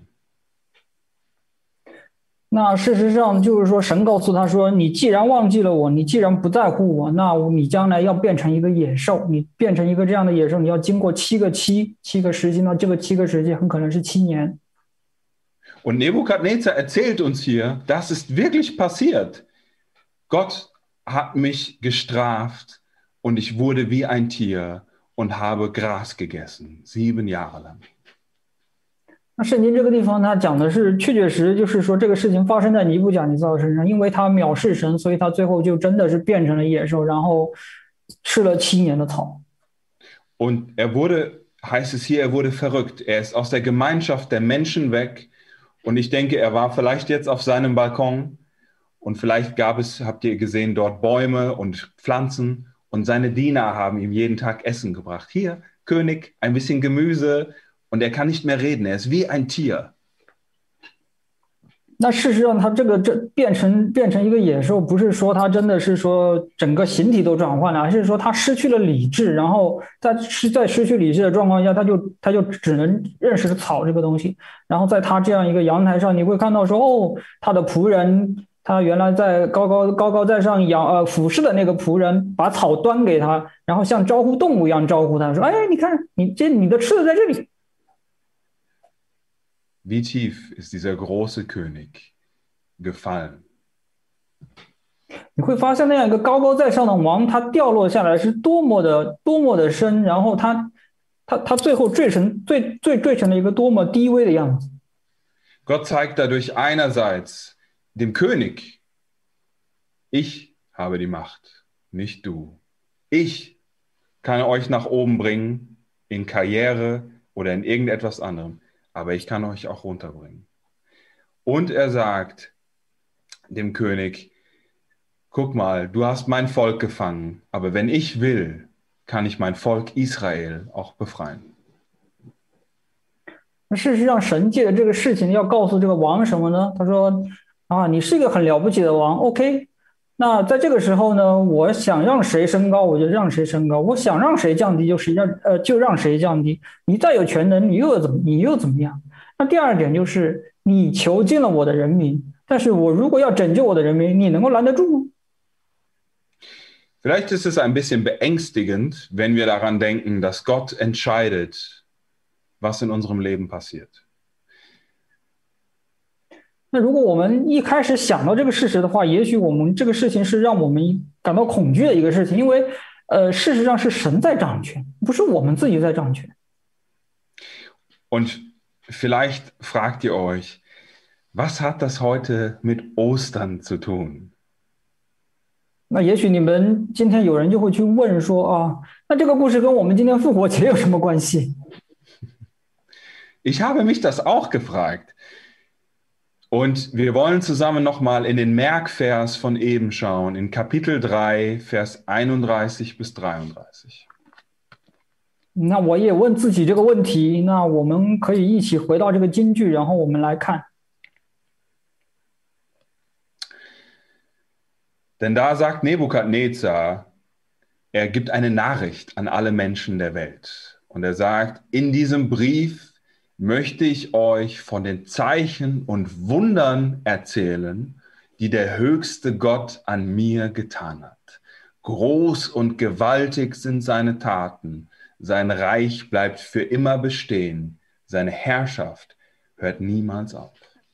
那事实上就是说，神告诉他说：“你既然忘记了我，你既然不在乎我，那你将来要变成一个野兽。你变成一个这样的野兽，你要经过七个七七个时期呢？这个七个时期很可能是七年。” Und Nebukadnezar erzählt uns hier, das ist wirklich passiert. Gott hat mich gestraft und ich wurde wie ein Tier und habe Gras gegessen, sieben Jahre lang. 那圣经这个地方他讲的是确确实就是说这个事情发生在尼布甲尼撒身上，因为他藐视神，所以他最后就真的是变成了野兽，然后吃了七年的草。 Und er wurde, heißt es hier, er wurde verrückt. Er ist aus der Gemeinschaft der Menschen weg. Und ich denke, er war vielleicht jetzt auf seinem Balkon und vielleicht gab es, habt ihr gesehen, dort Bäume und Pflanzen und seine Diener haben ihm jeden Tag Essen gebracht. Hier, König, ein bisschen Gemüse. Und er kann nicht mehr reden, er ist wie ein Tier. 那事实上，他这个这变成变成一个野兽，不是说他真的是说整个形体都转换了，而是说他失去了理智，然后在失在失去理智的状况下，他就他就只能认识草这个东西。然后在他这样一个阳台上，你会看到说，哦，他的仆人，他原来在高高高高在上仰呃俯视的那个仆人，把草端给他，然后像招呼动物一样招呼他，说，哎，你看，你这你的吃的在这里。 Wie tief ist dieser große König gefallen? 你会发现那样一个高高在上的王，他掉落下来是多么的多么的深，然后他他他最后坠成最最坠成了一个多么低微的样子。 Gott zeigt dadurch einerseits dem König, ich habe die Macht, nicht du. Ich kann euch nach oben bringen in Karriere oder in irgendetwas anderem. Aber ich kann euch auch runterbringen. Und er sagt dem König, guck mal, du hast mein Volk gefangen, aber wenn ich will, kann ich mein Volk Israel auch befreien. 事实上，神借着这个事情要告诉这个王什么呢？他说：“啊，你是一个很了不起的王 ，OK， 那在这个时候呢，我想让谁升高，我就让谁升高；我想让谁降低，就谁让呃就让谁降低。你再有权能，你又怎么你又怎么样？那第二点就是你囚禁了我的人民，但是我如果要拯救我的人民，你能够拦得住吗？ Vielleicht ist es ein bisschen beängstigend, wenn wir daran denken, dass Gott entscheidet, was in unserem Leben passiert. 那如果我们一开始想到这个事实的话，也许我们这个事情是让我们感到恐惧的一个事情，因为呃，事实上是神在掌权，不是我们自己在掌权。 Und vielleicht fragt ihr euch, was hat das heute mit Ostern zu tun? 那也许你们今天有人就会去问说啊，那这个故事跟我们今天复活节有什么关系？ Ich habe mich das auch gefragt. Und wir wollen zusammen nochmal in den Merkvers von eben schauen, in Kapitel drei, Vers einunddreißig bis dreiunddreißig. 那我也问自己这个问题，那我们可以一起回到这个金句，然后我们来看。 Denn da sagt Nebukadnezar, er gibt eine Nachricht an alle Menschen der Welt. Und er sagt, in diesem Brief möchte ich euch von den Zeichen und Wundern erzählen, die der höchste Gott an mir getan hat. Groß und gewaltig sind seine Taten. Sein Reich bleibt für immer bestehen. Seine Herrschaft hört niemals auf.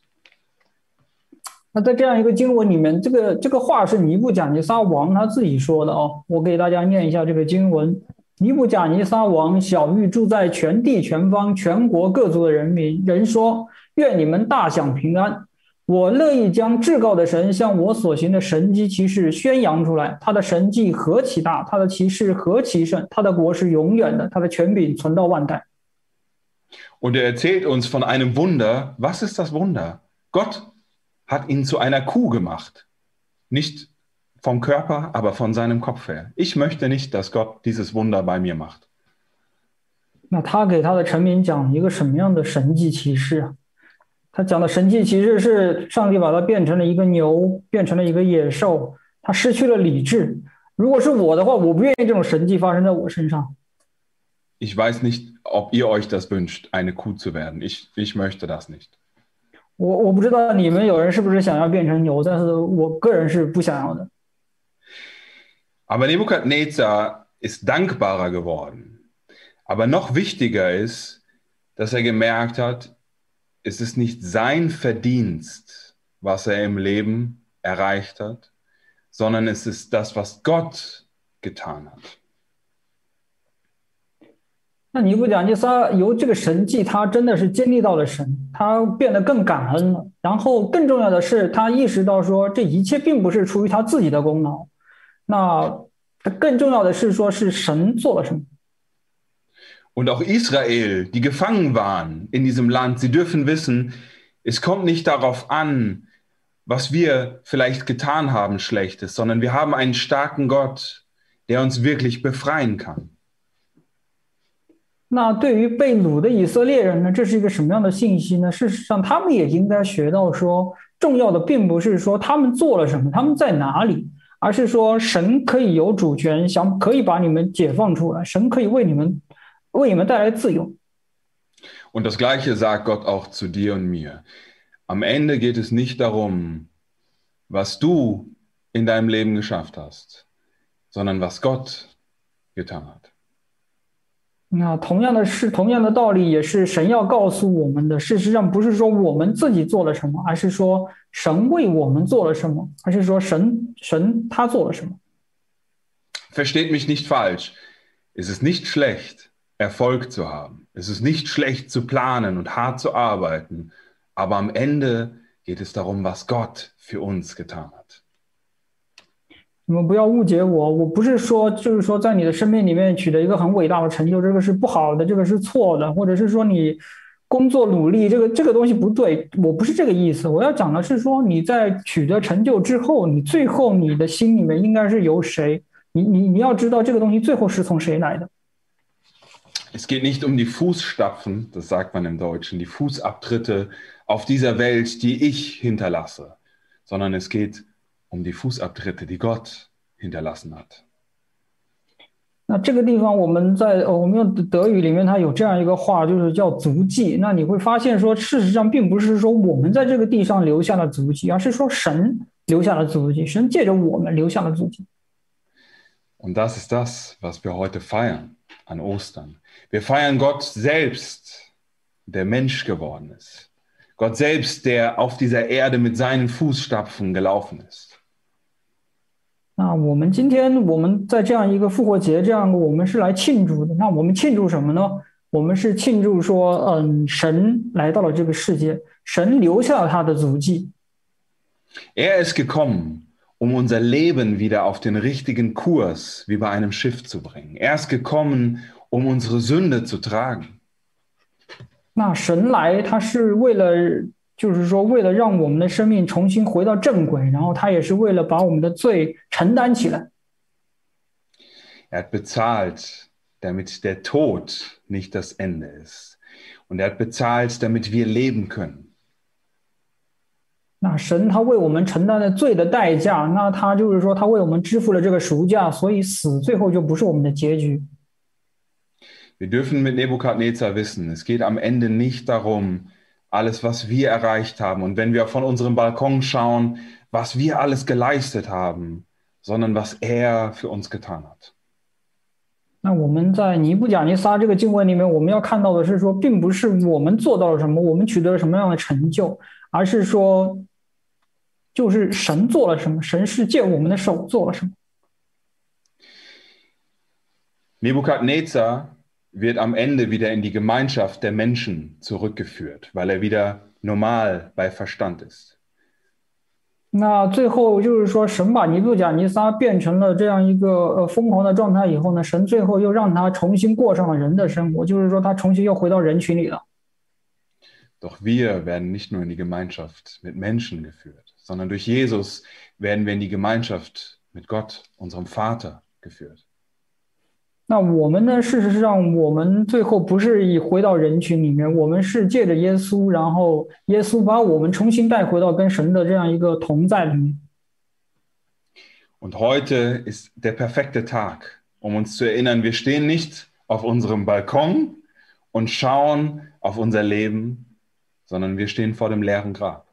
那在这样一个经文里面，这个这个话是尼布甲尼撒王他自己说的哦。我给大家念一下这个经文：尼布甲尼撒王晓谕住在全地全方全国各族的人民，人说：愿你们大享平安。我乐意将至高的神向我所行的神迹奇事宣扬出来。他的神迹何其大，他的奇事何其甚，他的国是永远的，他的权柄存到万代。 Und er erzählt uns von einem Wunder. Was ist das Wunder? Gott hat ihn zu einer Kuh gemacht. Nicht vom Körper, aber von seinem Kopf her. Ich möchte nicht, dass Gott dieses Wunder bei mir macht. 那他给他的臣民讲一个什么样的神迹奇事啊？他讲的神迹奇事是上帝把他变成了一个牛，变成了一个野兽，他失去了理智。如果是我的话，我不愿意这种神迹发生在我身上。 Ich weiß nicht, ob ihr euch das wünscht, eine Kuh zu werden. Ich, ich möchte das nicht. 我我不知道你们有人是不是想要变成牛，但是我个人是不想要的。 Aber Nebukadnezar ist dankbarer geworden. Aber noch wichtiger ist, dass er gemerkt hat, es ist nicht sein Verdienst, was er im Leben erreicht hat, sondern es ist das, was Gott getan hat. 那尼布甲尼撒由这个神迹，他真的是经历到了神，他变得更感恩了。然后更重要的是，他意识到说这一切并不是出于他自己的功劳。那更重要的是说，是神做了什么。 Und auch Israel, die gefangen waren in diesem Land, sie dürfen wissen, es kommt nicht darauf an, was wir vielleicht getan haben, Schlechtes, sondern wir haben einen starken Gott, der uns wirklich befreien kann. 那对于被掳的以色列人呢，这是一个什么样的信息呢？事实上，他们也应该学到说，重要的并不是说他们做了什么，他们在哪里，而是说神可以有主权，想可以把你们解放出来，神可以为你们为你们带来自由。 Und das Gleiche sagt Gott auch zu dir und mir. Am Ende geht es nicht darum, was du in deinem Leben geschafft hast, sondern was Gott getan hat. 那同样的是，同样的道理也是神要告诉我们的。事实上，不是说我们自己做了什么，而是说神为我们做了什么，而是说神神他做了什么。 Versteht mich nicht falsch. Es ist nicht schlecht, Erfolg zu haben. Es ist nicht schlecht zu planen und hart zu arbeiten. Aber am Ende geht es darum, was Gott für uns getan hat. 你们不要误解我，我不是说就是说在你的生命里面取得一个很伟大的成就，这个是不好的，这个是错的，或者是说你工作努力，这个这个东西不对，我不是这个意思。我要讲的是说你在取得成就之后，你最后你的心里面应该是由谁？你你你要知道这个东西最后是从谁来的。 Es geht nicht um die Fußstapfen, das sagt man im Deutschen, die Fußabtritte auf dieser Welt, die ich hinterlasse, sondern es geht um die Fußabtritte, die Gott hinterlassen hat. 那这个地方我们在呃我们用德语里面它有这样一个话，就是叫足迹。那你会发现说，事实上并不是说我们在这个地上留下了足迹，而是说神留下了足迹，神借着我们留下了足迹。 Und das ist das, was wir heute feiern an Ostern. Wir feiern Gott selbst, der Mensch geworden ist. Gott selbst, der auf dieser Erde mit seinen Fußstapfen gelaufen ist. 那我们今天我们在这样一个复活节，这样我们是来庆祝的。那我们庆祝什么呢？我们是庆祝说，嗯，神来到了这个世界，神留下了他的足迹。 Er ist gekommen, um unser Leben wieder auf den richtigen Kurs wie bei einem Schiff zu bringen. Er ist gekommen, um unsere Sünde zu tragen. 那神来，他是为了，就是说，为了让我们的生命重新回到正轨，然后他也是为了把我们的罪承担起来。 Er hat bezahlt, damit der Tod nicht das Ende ist. Und er hat bezahlt, damit wir leben können. 那神他为我们承担了罪的代价，那他就是说，他为我们支付了这个赎价，所以死最后就不是我们的结局。 Wir dürfen mit Nebukadnezar wissen, es geht am Ende nicht darum, alles, was wir erreicht haben und wenn wir von unserem Balkon schauen, was wir alles geleistet haben, sondern was er für uns getan hat. 那我们在尼布甲尼撒这个经文里面，我们要看到的是说，并不是我们做到了什么，我们取得了什么样的成就，而是说，就是神做了什么，神是借我们的手做了什么。 Nebukadnezar wird am Ende wieder in die Gemeinschaft der Menschen zurückgeführt, weil er wieder normal bei Verstand ist. 那最后就是说，神把尼布甲尼撒变成了这样一个呃疯狂的状态以后呢，神最后又让他重新过上了人的生活，就是说他重新又回到人群里了。 Doch wir werden nicht nur in die Gemeinschaft mit Menschen geführt, sondern durch Jesus werden wir in die Gemeinschaft mit Gott, unserem Vater, geführt. 那我们呢？事实上，我们最后不是以回到人群里面，我们是借着耶稣，然后耶稣把我们重新带回到跟神的这样一个同在里面。 Und heute ist der perfekte Tag, um uns zu erinnern, wir stehen nicht auf unserem Balkon und schauen auf unser Leben, sondern wir stehen vor dem leeren Grab.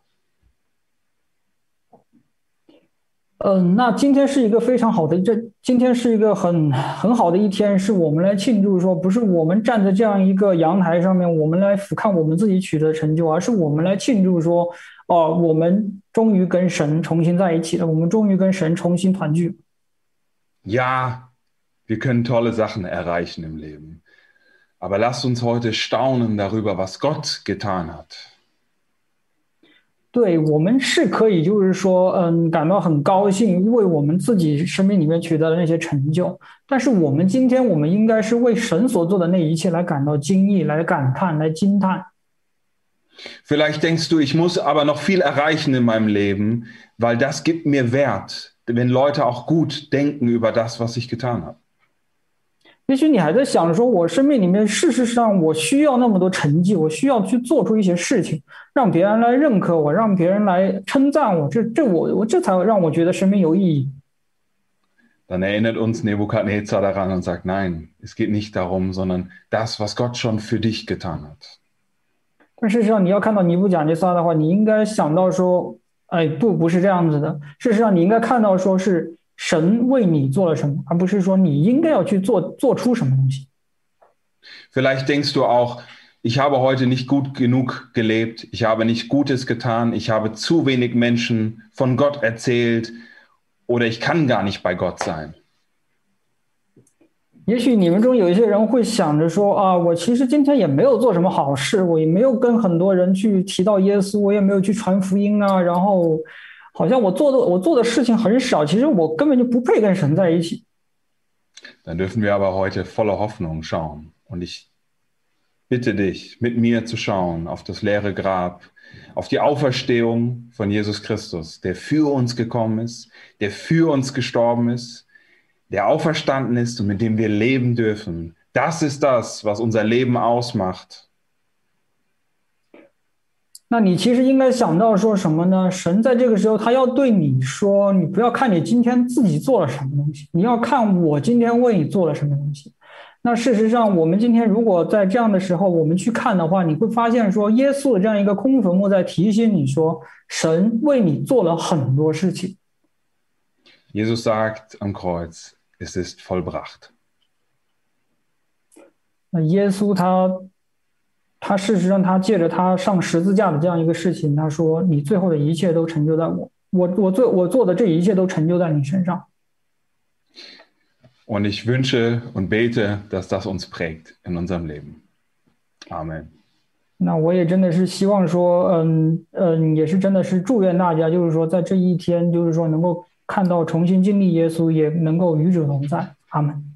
嗯，那今天是一个非常好的，这今天是一个很很好的一天，是我们来庆祝说，不是我们站在这样一个阳台上面，我们来俯瞰我们自己取得的成就，而是我们来庆祝说，哦、呃，我们终于跟神重新在一起了，我们终于跟神重新团聚。 Ja, wir können tolle Sachen erreichen im Leben, aber lasst uns heute staunen darüber, was Gott getan hat. 对，我们是可以，就是说，嗯，感到很高兴，为我们自己生命里面取得的那些成就。但是我们今天，我们应该是为神所做的那一切来感到惊异、来感叹、来惊叹。 Vielleicht denkst du, ich muss aber noch viel erreichen in meinem Leben, weil das gibt mir Wert, wenn Leute auch gut denken über das, was ich getan habe. 也许你还在想说，我生命里面事实上我需要那么多成绩，我需要去做出一些事情，让别人来认可我，让别人来称赞我，这这我我这才让我觉得生命有意义。 Dann erinnert uns Nebukadnezar daran und sagt, nein, es geht nicht darum, sondern das, was Gott schon für dich getan hat. 但事实上，你要看到尼布甲尼撒的话，你应该想到说，哎，不，不是这样子的。事实上，你应该看到说是神为你做了什么，而不是说你应该要去做做出什么东西。 Vielleicht denkst du auch, ich habe heute nicht gut genug gelebt, ich habe nicht Gutes getan, ich habe zu wenig Menschen von Gott erzählt oder ich kann gar nicht bei Gott sein. 也许你们中有一些人会想着说啊，我其实今天也没有做什么好事，我也没有跟很多人去提到耶稣，我也没有去传福音啊，然后好像我做的我做的事情很少，其实我根本就不配跟神在一起。 Dann dürfen wir aber heute voller Hoffnung schauen. Und ich bitte dich, mit mir zu schauen auf das leere Grab, auf die Auferstehung von Jesus Christus, der für uns gekommen ist, der für uns gestorben ist, der auferstanden ist und mit dem wir leben dürfen. Das ist das, was unser Leben ausmacht. 那你其实应该想到说什么呢？神在这个时候，他要对你说，你不要看你今天自己做了什么东西，你要看我今天为你做了什么东西。那事实上，我们今天如果在这样的时候，我们去看的话，你会发现说，耶稣的这样一个空坟墓在提醒你说，神为你做了很多事情。 Jesus sagt am Kreuz, es ist vollbracht. 那耶稣他。他事实上，他借着他上十字架的这样一个事情，他说：“你最后的一切都成就在我，我我做我做的这一切都成就在你身上。” Und ich wünsche und bete, dass das uns prägt in unserem Leben. Amen. 那我也真的是希望说，嗯嗯，也是真的是祝愿大家，就是说在这一天，就是说能够看到重新经历耶稣，也能够与主同在。阿门。